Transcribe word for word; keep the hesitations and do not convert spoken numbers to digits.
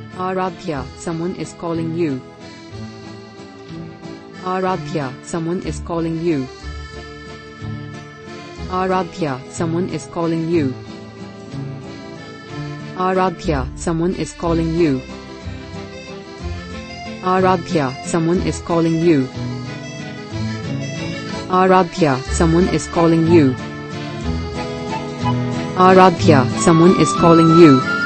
Aradhya, someone is calling you. Aradhya, someone is calling you. Aradhya, someone is calling you. Aradhya, someone is calling you. Aradhya, someone is calling you. Aradhya, someone is calling you. Aradhya, someone is calling you.